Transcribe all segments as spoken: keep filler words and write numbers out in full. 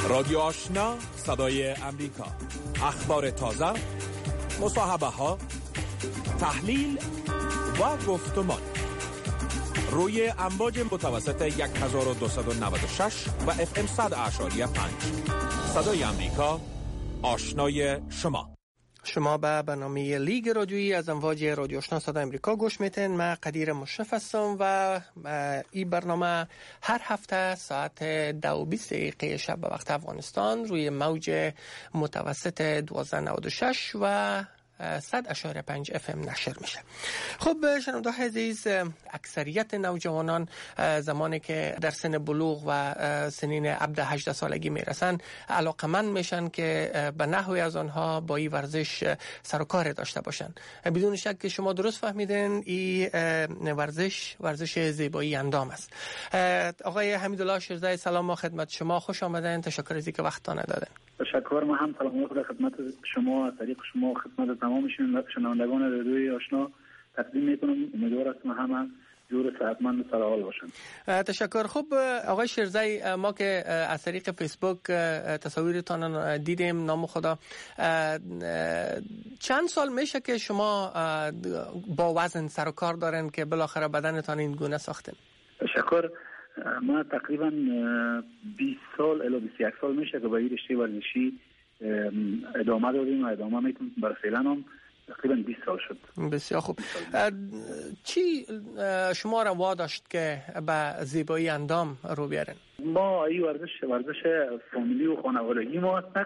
رادیو آشنا، صدای امریکا. اخبار تازه، مصاحبه ها، تحلیل و گفتمان روی امواج متوسط هزار و دویست و نود و شش و اف ام صد اعشاری پنج. صدای امریکا، آشنای شما. شما به برنامه لیگ رادیویی از امواج رادیو آشنا صدای امریکا گوش میتین. من قدیر مشرف هستم و این برنامه هر هفته ساعت دو و بیست دقیقه شب به وقت افغانستان روی موج متوسط دوازده نود و شش و صد اشاره پنج اف ام نشر میشه. خب شنونده عزیز، اکثریت نوجوانان زمانی که در سن بلوغ و سنین عبد هجده سالگی میرسن علاقمند میشن که به نحوی از آنها با این ورزش سر و کار داشته باشن. بدون شک که شما درست فهمیدین، این ورزش ورزش زیبایی اندام است. آقای حمیدالله شیرزای، سلام ما خدمت شما، خوش آمدین. تشکر از اینکه وقتتان دادین. تشکر. ما هم سلام خدا خدمت شما از طریق شما خدمت تمام شنوندگان رادیوی آشنا تقدیم میکنم. امیدوار هستم همه جور صحتمند و سرحال باشن. تشکر. خب آقای شیرزای، ما که از طریق فیسبوک تصاویرتان دیدیم، نام خدا، چند سال میشه که شما با وزن سر و کار دارین که بالاخره بدنتان این گونه ساختین؟ تشکر. ما تقریبا بیست سال الی بیست و یک سال میشه که با این رشته ورزشی ادامه دادیم و ادامه میتونیم. برای فعلا هم تقریبا بیست سال شد. بسیار خوب. چی شما را واداشت که به زیبایی اندام رو بیارین؟ ما این ورزش ورزش فامیلی و خانوادگی ما هست.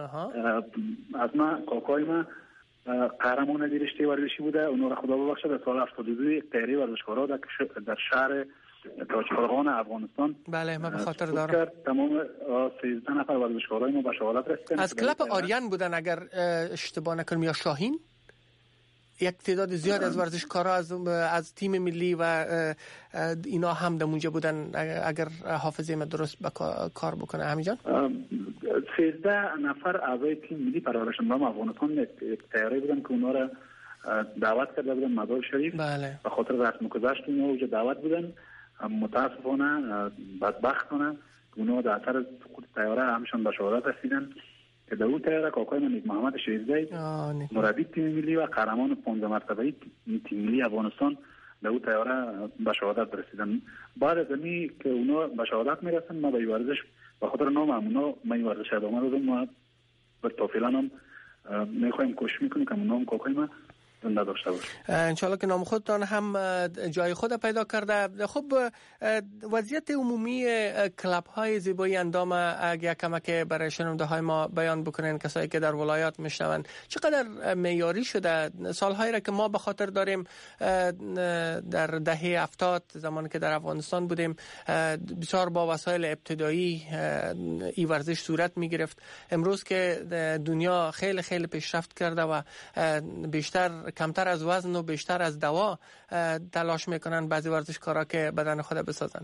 از ما کاکای ما قهرمان از رشته ورزشی بوده. اونها را خدا ببخشه در سال هفتاد و دو تیری ورزشکارا در شهر تاج‌فرغان افغانستان بله ما به خاطر دارم تمام سیزده نفر ورزشکارای ما به شهادت رسیدن. از کلاب آریان بودن اگر اشتباه نکنم، یا شاهین. یک تعداد زیاد از ورزشکارا از از تیم ملی و اینا هم در اونجا بودن اگر حافظه من درست کار بکنه. همین جان سیزده نفر اعضای تیم ملی پرورش اندام افغانستان تیاری بودن که اونا را دعوت کرده بودن مزار شریف. بله. به خاطر رسم و گذشت اونا اونجا دعوت بودن. متاسفانه بدبختانه اونا در اثر سقوط طیاره همشون به شهادت رسیدن که در اون طیاره کاکای من نیک محمد شیرزی مربی تیم ملی و قهرمان پانزده مرتبه تیم ملی افغانستان در اون طیاره به شهادت رسیدن. بعد از اینی که اونا به شهادت میرسن، ما به ورزش به خاطر نام اونا ما این ورزش ادامه دادیم و به تا هم میخوایم کوشش میکنیم که نام کاکای ما زنده داشته باشه. انشالله که نام خودتان هم جای خود پیدا کرده. خب وضعیت عمومی کلاب های زیبایی اندام اگه کمک برای شنونده های ما بیان بکنین، کسایی که در ولایات میشنون، چقدر معیاری شده؟ سالهایی را که ما به خاطر داریم در دهه هفتاد زمانی که در افغانستان بودیم بسیار با وسایل ابتدایی این ورزش صورت میگرفت. امروز که دنیا خیلی خیلی پیشرفت کرده و بیشتر کمتر از وزن و بیشتر از دوا تلاش میکنن بعضی ورزشکارا که بدن خود بسازن.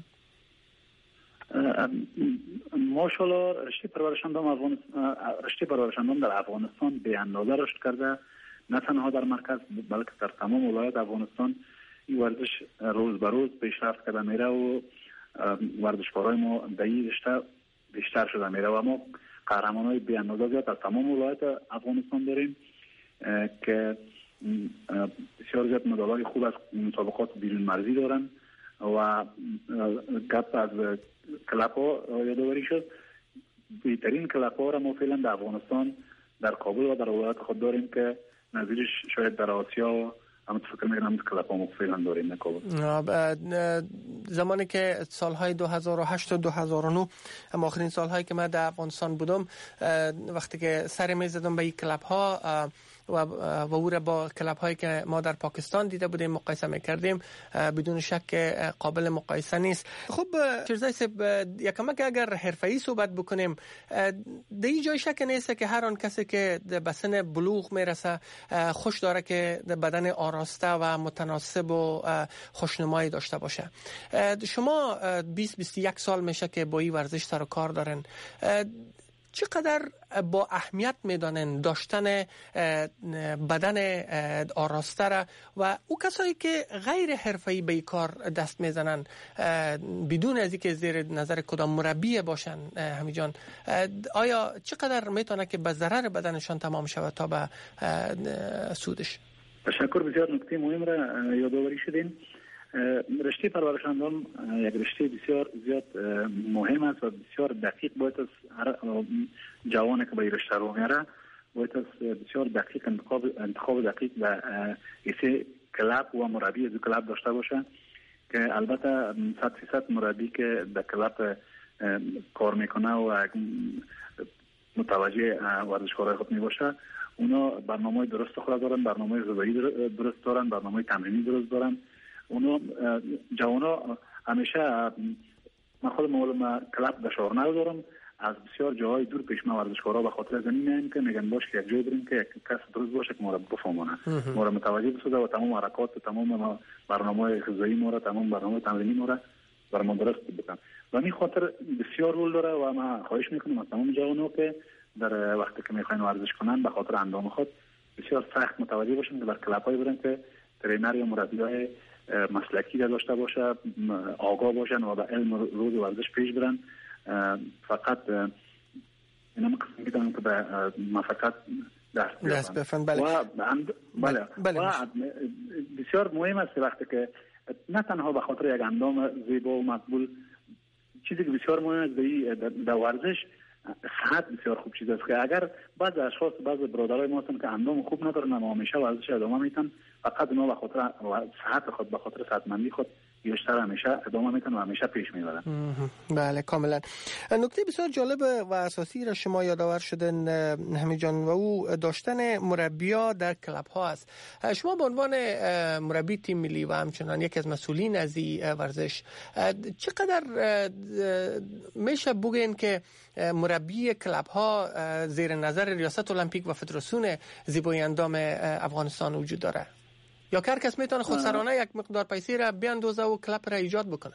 ماشاءالله رشته پرورشاندام افغانستان رشته پرورشاندام در افغانستان به اندازه رشد کرده، نه تنها در مرکز بلکه در تمام ولایات افغانستان این ورزش روز به روز پیشرفت کرده میره و ورزشکارای ما در این رشته بیشتر شده میره و ما قهرمانای به اندازه زیاد از تمام ولایات افغانستان داریم که بسیار زیاد مدالای خوب از مسابقات بیرون مرزی دارن و گپ از کلاب ها یادآوری شد. بهترین کلاب ها را ما فعلا در افغانستان در کابل و در ولایات خود داریم که نظیرش شاید در آسیا و هم فکر میکنم از کلاب ها ما فعلا داریم در کابل. زمانی که سالهای دو هزار و هشت و دو هزار و نه هم آخرین سالهایی که من در افغانستان بودم، وقتی که سر میزدم به این کلاب ها و و او را با کلاب هایی که ما در پاکستان دیده بودیم مقایسه میکردیم، بدون شک قابل مقایسه نیست. خب شیرزای صاحب، یکم اگر حرفه‌ای صحبت بکنیم، در این جای شک نیست که هر آن کسی که به سن بلوغ میرسه خوش داره که بدن آراسته و متناسب و خوشنمایی داشته باشه. شما بیست بیست و یک سال میشه که با این ورزش سر و کار دارن. چقدر با اهمیت میدانن داشتن بدن آراسته را و او کسایی که غیر حرفه‌ای به کار دست میزنن بدون از اینکه زیر نظر کدام مربی باشن همین جان، آیا چقدر میتونه که به ضرر بدنشان تمام شود تا به سودش؟ تشکر، بسیار نکته مهم را یادآوری شدین. رشته پرورش اندام یک رشته بسیار زیاد مهم است و بسیار دقیق باید از جوانی که به رشته رو میره باید از بسیار دقیق انتخاب انتخاب دقیق و ایسه کلاب و مربی از کلاب داشته باشه که البته صد فیصد مربی که در کلاب کار میکنه و متوجه ورزشکارای خود میباشه اونا برنامه درست خود دارن، برنامه غذایی درست دارن، برنامه تمرینی درست دارن. اونا جوانا همیشه من خود معلومه کلاب در شهرنر دارم، از بسیار جاهای دور پیش ما ورزشکارا به خاطر زمین میایم که میگن باش که یک جای بریم که یک کس درست باشه که ما را بفهمونه، ما را متوجه بسازه و تمام حرکات و تمام برنامه غذایی ما را، تمام برنامه تمرینی ما را بر ما درست بکنن. و این خاطر بسیار رول داره و ما خواهش میکنم از تمام جوانا که در وقتی که میخواین ورزش کنن به خاطر اندام خود بسیار سخت متوجه باشن که در کلاب‌های برن که ترینر یا مربیای مسلکی داشته باشه، آگاه باشن و به علم روز ورزش پیش برن. فقط اینا من قسم میدونم که به موفقیت دست دست بفن. بله. و بله. بله. و بسیار مهم است وقتی که نه تنها به خاطر یک اندام زیبا و مقبول، چیزی که بسیار مهم است در ورزش صحت بسیار خوب چیز است که اگر بعض اشخاص بعض برادرای ما هستن که اندام خوب ندارن اما همیشه ورزش ادامه میتن، فقط اونا به خاطر صحت خود به خاطر صحتمندی خود بیشتر همیشه ادامه میتن و همیشه پیش میبرن. بله کاملا. نکته بسیار جالب و اساسی را شما یادآور شدن همین جان و او داشتن مربیا در کلاب ها است. شما به عنوان مربی تیم ملی و همچنان یکی از مسئولین از این ورزش چقدر میشه بگین که مربی کلاب ها زیر نظر ریاست المپیک و فدراسیون زیبایی اندام افغانستان وجود داره؟ یا هر کس میتونه خودسرانه یک مقدار پیسه را بیاندازه و کلاب را ایجاد بکنه؟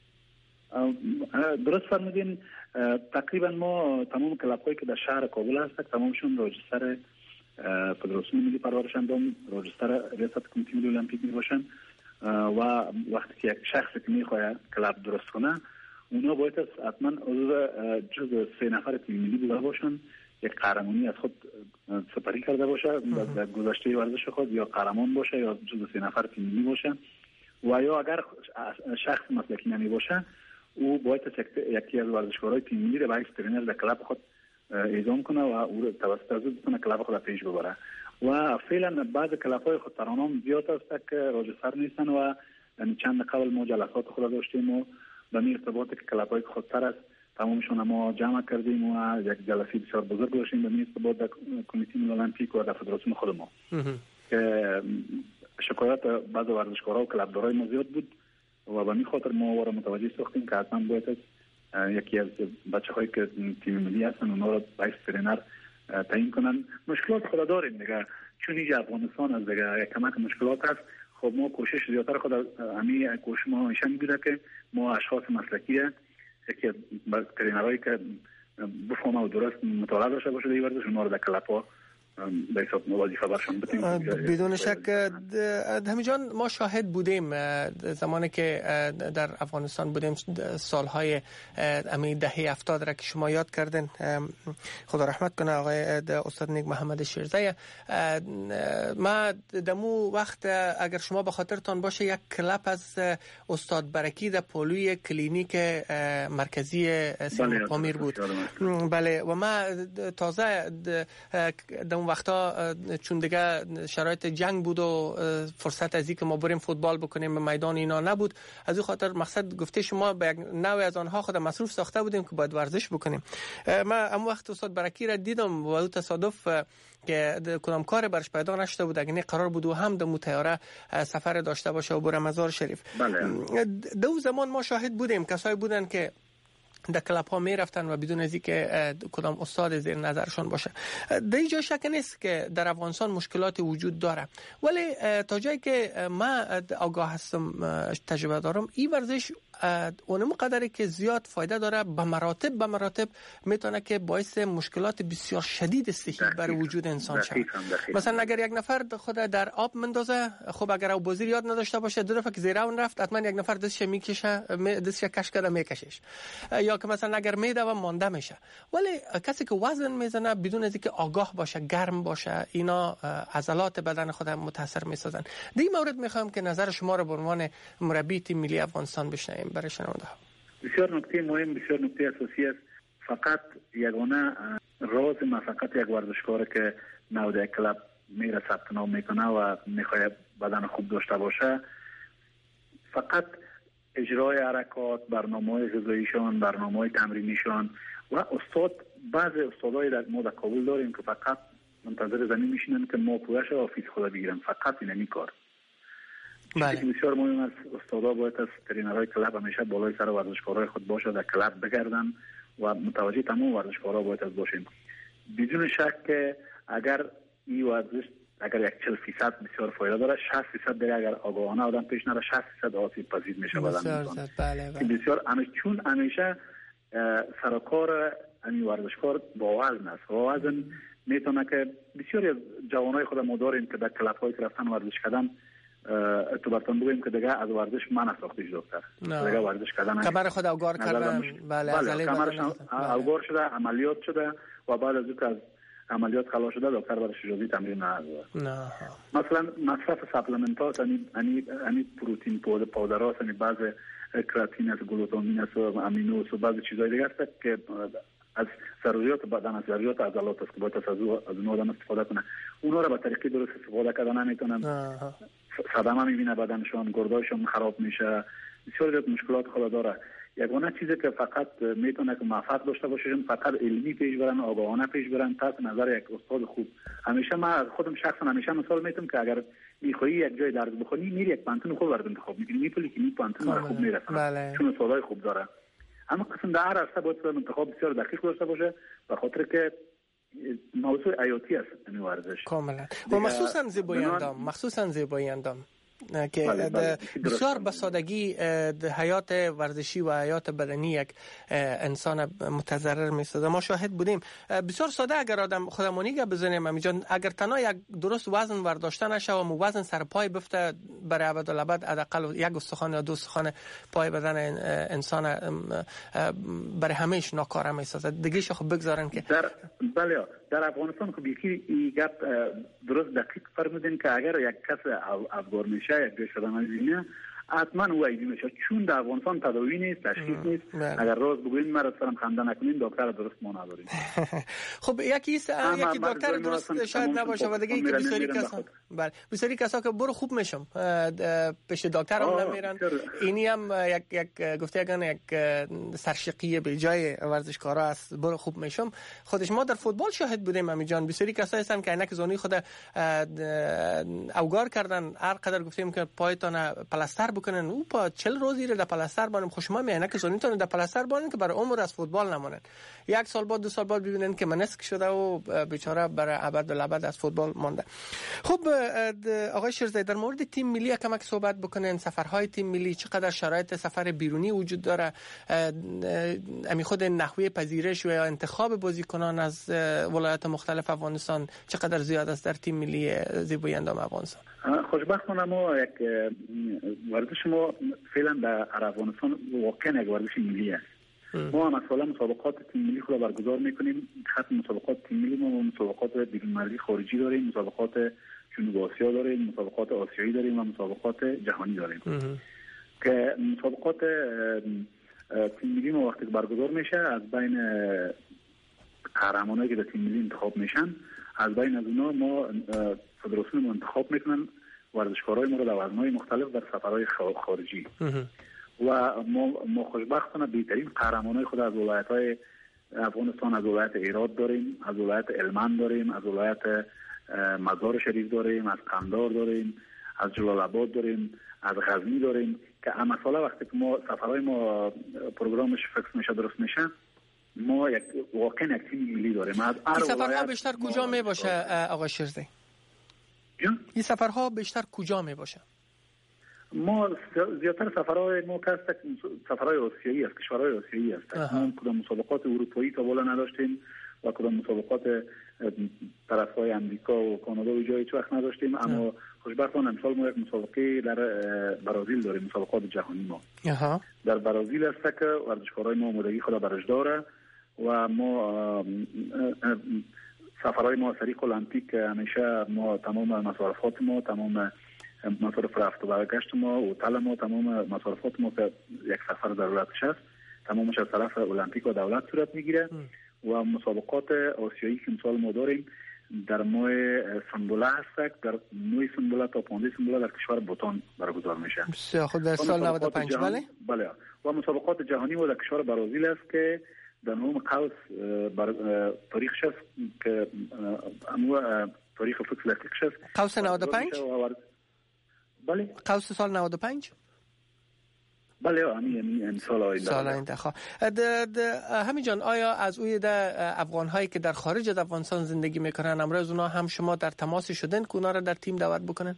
درست فرمودین. تقریبا ما تمام کلاب هایی که در شهر کابل هستند تمامشون راجستر فدراسیون ملی پرورش اندام، راجستر ریاست کمیته ملی المپیک می باشن و وقتی که یک شخصی که میخواد کلاب درست کنه اونا باید حتما عضو جزء سه نفر تیم ملی بوده باشن، یک قهرمانی از خود سپری کرده باشه در گذشته ورزش خود، یا قهرمان باشه یا جزو سه نفر تیم ملی باشه و یا اگر شخص مسلکی نمی باشه او باید یکی از ورزشکارای تیم ملی را به حیث ترینر در کلاب خود اعزام کنه و او را توسط از بتونه کلاب خود پیش ببره. و فعلا بعض کلاب‌های خود ترانام زیاد است که راجستر نیستن و چند قبل ما جلسات خود داشتیم و به این ارتباط که کلاب‌های خودتر است تمامشون ما جمع کردیم و یک جلسه بسیار بزرگ داشتیم به نیست با در کمیته ملی المپیک و در فدراسیون خود ما که شکایت بعض ورزشکارا و کلبدارای ما زیاد بود و به این خاطر ما وارا متوجه ساختیم که حتما باید یکی از بچه‌هایی که تیم ملی هستن اونا رو باید ترینر تعیین کنن. مشکلات خود داریم دیگه، چون اینجا افغانستان از دیگه یک کمک مشکلات هست. خب ما کوشش زیادتر خود همین کوشش ما نشان میده که ما اشخاص مسلکی یکی از ترینرهایی که بفهمه و درست مطالعه داشته باشه در ورزش اونا رو در کلاب‌ها به حساب وظیفه برشان بدیم. بدون شک همین جان ما شاهد بودیم زمانی که در افغانستان بودیم سالهای امی دهه هفتاد را که شما یاد کردن، خدا رحمت کنه آقای استاد نیک محمد شیرزی. ما دمو وقت اگر شما به خاطرتان باشه یک کلپ از استاد برکی در پولوی کلینیک مرکزی سیما پامیر بود. بله و ما تازه دمو وقتا چون دیگه شرایط جنگ بود و فرصت از اینکه ما بریم فوتبال بکنیم به میدان اینا نبود، از این خاطر مقصد گفته شما به یک نوع از آنها خود مصروف ساخته بودیم که باید ورزش بکنیم. ما ام وقت استاد برکی را دیدم و او تصادف که کدام کار برش پیدا نشده بود، اگه قرار بود و هم د متیاره سفر داشته باشه و بره مزار شریف. بله. دو زمان ما شاهد بودیم کسایی بودن که در کلاب ها می رفتن و بدون از اینکه کدام استاد زیر نظرشون باشه. در اینجا شک نیست که در افغانستان مشکلات وجود داره، ولی تا جایی که من آگاه هستم، تجربه دارم، این ورزش اونم قدری که زیاد فایده داره، به مراتب به مراتب میتونه که باعث مشکلات بسیار شدید صحی بر وجود انسان شود. مثلا اگر یک نفر خود در آب مندازه، خب اگر او بازی یاد نداشته باشه، دو دفعه که زیر اون رفت، حتما یک نفر دستش میکشه، دستش کش کرده میکشش، یا که مثلا اگر میده و مانده میشه. ولی کسی که وزن میزنه بدون از اینکه آگاه باشه، گرم باشه، اینا عضلات بدن خود متاثر میسازن. در این مورد میخوام که نظر شما رو به عنوان مربی تیم ملی افغانستان بشنویم برای شنونده ها. بسیار نکته مهم، بسیار نکته اساسی است. فقط یگانه راز ما فقط یک ورزشکار که نو در کلاب میره ثبت نام میکنه و میخواد بدن خوب داشته باشه، فقط اجرای حرکات، برنامه‌های غذاییشان، برنامه‌های تمرینیشان و استاد، بعضی استادای در ما در کابل داریم که فقط منتظر زمین میشینن که ما پویش آفیس خود بگیرن، فقط این نمی کار. بله. بسیار مهم است استادا باید از ترینرهای کلاب همیشه بالای سر ورزشکارای خود باشه، در کلاب بگردن و متوجه تمام ورزشکارا باید از باشیم. بدون شک که اگر این ورزش اگر یک چهل فیصد بسیار فایده داره، شصت فیصد دیگه اگر آگاهانه آدم پیش نره، شصت فیصد آسیب پذیر میشه بدن انسان. بله بله. بسیار همیشه چون همیشه سرکار این ورزشکار با وزن است. با وزن میتونه که بسیاری از جوانای خود ما داریم که در کلب‌های که رفتن ورزش کردن، تو براتون بگم که دیگه از ورزش من ساختش دکتر. دیگه ورزش کردن کمر خود اوگار کردن، بله عضله کمرش اوگار شده، عملیات شده و بعد از اینکه از عملیات خلاص شده دکتر برای اجازه تمرین نداده. نه مثلا مصرف ساپلمنتات، یعنی یعنی پروتئین پودر پودرات، یعنی بعض کراتین است، گلوتامین است، امینو است و بعض چیزای دیگه است که از ضروریات بدن، از ضروریات عضلات است که باید از از اون آدم استفاده کنه. اونا رو به طریقی درست استفاده کردن نمیتونن، صدمه میبینه بدنشون، گردایشون خراب میشه، بسیار مشکلات خود داره. یگانه چیزی که فقط میتونه که موفق داشته باشن، فقط علمی پیش برن، آگاهانه پیش برن، تحت نظر یک استاد خوب. همیشه من خودم شخصا همیشه مثال میتونم که اگر میخوایی یک جای درس بخونی، میری یک پانتون خوب ورد انتخاب میکنی، میپلی که می پانتون خوب میرسه، چون استادای خوب داره. اما قسم در هر راسته باید انتخاب بسیار دقیق داشته باشه، به خاطر که موضوع حیاتی است این ورزش. کاملا. و مخصوصا زیبایی اندام، مخصوصا زیبایی اندام که بله بله. بسیار به سادگی حیات ورزشی و حیات بدنی یک انسان متضرر می‌سازه. ما شاهد بودیم. بسیار ساده اگر آدم خودمونی که بزنیم امیجان، اگر تنها یک درست وزن ورداشته نشه و مو وزن سر پای بفته، برای ابدالابد حداقل یک استخوان یا دو استخوان پای بدن انسان برای همیشه ناکاره می‌سازه. دیگه شو خب بگذارن که در بله در افغانستان خب یکی این گپ درست دقیق فرمودین که اگر یک کس افغان میشه، یک جای شدن زینه، حتما او ایدی میشه، چون در افغانستان تداوی نیست، تشخیص نیست. اگر راز بگوین مرا سرم خنده نکنین، دکتر درست ما نداریم. خب یکی است، یکی دکتر درست شاید نباشه و دیگه یکی بسیاری کسا، بله بسیاری کسا که برو خوب میشم پیش دکتر هم نمیرن. اینی هم یک یک گفته اگه یک سرشقیه به جای ورزشکارا است، برو خوب میشم. خودش ما در فوتبال شاهد بودیم امی جان، بسیاری کسا هستن که عینک زونی خود اوگار کردن، هر قدر گفتیم که پایتون پلاستر بکنن، او پا چهل روزی رو در پلاستر بانم، خوشما میانه که زونیتون در پلاستر بانن که برای عمر از فوتبال نمونن. یک سال بعد دو سال بعد ببینن که منسک شده و بیچاره برای ابد الابد از فوتبال مانده. خب آقای شیرزایی، در مورد تیم ملی کمک صحبت بکنن. سفرهای تیم ملی چقدر شرایط سفر بیرونی وجود داره؟ امی خود نحوه پذیرش و یا انتخاب بازیکنان از ولایات مختلف افغانستان چقدر زیاد است در تیم ملی زیبایی اندام افغانستان؟ خوشبختانه ما یک ورزش ما فعلا در افغانستان واقعا یک ورزش ملی است. ما مثلا مسابقات تیم ملی خود برگزار میکنیم. خط مسابقات تیم ملی ما مسابقات بیرون‌مللی خارجی داریم، مسابقات جنوب آسیا داریم، مسابقات آسیایی داریم و مسابقات جهانی داریم. که مسابقات تیم ملی ما وقتی برگزار میشه، از بین قهرمانایی که در تیم ملی انتخاب میشن، از بین از اونها ما فدراسیون ما انتخاب میکنن ورزشکارای ما رو در وزن‌های مختلف در سفرهای خارجی. و ما ما خوشبختانه بهترین قهرمانای خود از ولایت‌های افغانستان، از ولایت هرات داریم، از ولایت هلمند داریم، از ولایت مزار شریف داریم، از قندهار داریم، از جلال آباد داریم، از غزنی داریم. که مسئله وقتی که ما سفرهای ما پروگرامش فکس میشه درست میشه، ما یک واقعا یک تیم ملی داریم. از این سفرها بیشتر کجا می باشه آقای شیرزی؟ این سفرها بیشتر کجا می باشه؟ ما زیادتر سفرهای ما که سفرهای آسیایی است، کشورهای آسیایی است. ما کدام مسابقات اروپایی تا بالا نداشتیم و کدام مسابقات طرفهای امریکا و کانادا و جایی وقت نداشتیم، اما خوشبختانه امسال ما یک مسابقه در برازیل داریم، مسابقات جهانی ما. اها. در برازیل است که ورزشکارای ما آمادگی خود برش داره و ما سفرهای ما سریع المپیک همیشه ما تمام مصارفات ما، تمام مصارف رفت و برگشت ما، هتل ما، تمام مصارفات ما که یک سفر دولتش است تمامش از طرف المپیک و دولت صورت میگیره. و مسابقات آسیایی که امسال ما داریم در ماه سنبله هست، در ماه سنبله تا پانزده سنبله در کشور بوتان برگزار میشه. بسیار خود در سال نود و پنج. بله بله. و مسابقات جهانی و در کشور برازیل است که در نام قوس بر تاریخش است که امو تاریخ فکس لکش است. قوس نود و پنج؟ بله. قوس سال نود و پنج؟ بله همین همین سال آینده. سال آینده خواه. همین جان، آیا از اوی ده افغان هایی که در خارج از افغانستان زندگی میکنن امروز اونا هم شما در تماس شدن که اونا را در تیم دعوت بکنن؟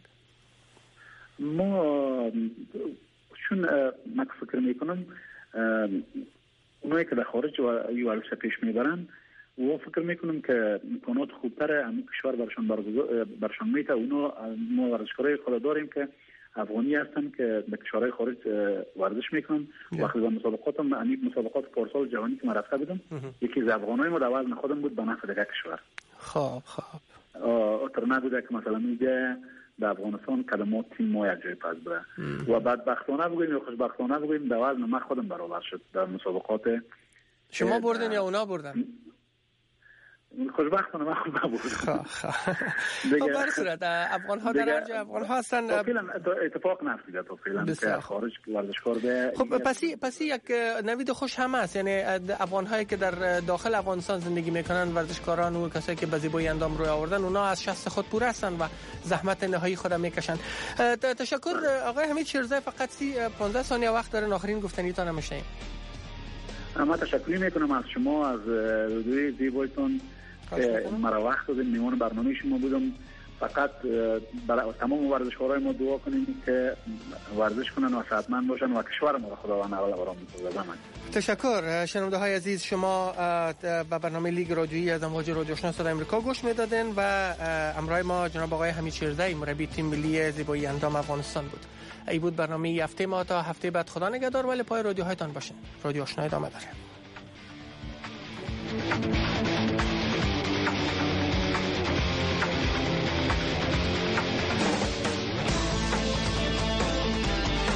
ما چون من فکر میکنم اونایی که در خارج و ورزش پیش میبرن و فکر میکنم که امکانات خوبتر همین کشور برشان برگزار برشان میته. اونا ما ورزشکارای خود داریم که افغانی هستن که به کشورهای خارج ورزش میکنن. وقتی به مسابقات هم همین مسابقات پارسال جهانی که من رفته بودم یکی از افغانای ما در وزن خودم بود به نفع دیگه کشور. خب خب اتر نبوده که مثلا میگه در افغانستان کلمات تیم ما یک جای پس بره و بدبختانه بگویم یا خوشبختانه بگویم در وزن من خودم برابر شد در مسابقات. شما بردن یا اونا بردن؟ خوشبختانه من خود نبود. خب بر صورت افغان ها در هر جای افغان ها هستن. تا فعلا اتفاق نفتیده تا فعلا که خارج ورزشکار به. خب پسی پسی یک نوید خوش هم است، یعنی افغان هایی که در داخل افغانستان زندگی میکنن، ورزشکاران و کسایی که به زیبایی اندام روی آوردن، اونا از شخص خود پور هستن و زحمت نهایی خود میکشن. تشکر آقای حمید شیرزی. فقط سی پانزده ثانیه وقت دارن، آخرین گفتنیتون هم میشنیم. اما تشکر میکنم از شما، از روی زیبایتون که مرا وقت دادین، میوان برنامه شما بودم. فقط برای تمام ورزشکارای ما دعا کنیم که ورزش کنن و صحتمند باشن و کشور ما را خداوند اول برام بسازه. تشکر. شنونده های عزیز، شما به برنامه لیگ رادیویی از امواج رادیو آشنا صدای آمریکا گوش میدادین و همراه ما جناب آقای حمید شیرزی، مربی تیم ملی زیبایی اندام افغانستان بود. ای بود برنامه هفته ما. تا هفته بعد خدا نگهدار، ولی پای رادیوهایتان باشین. رادیو آشنا ادامه داره.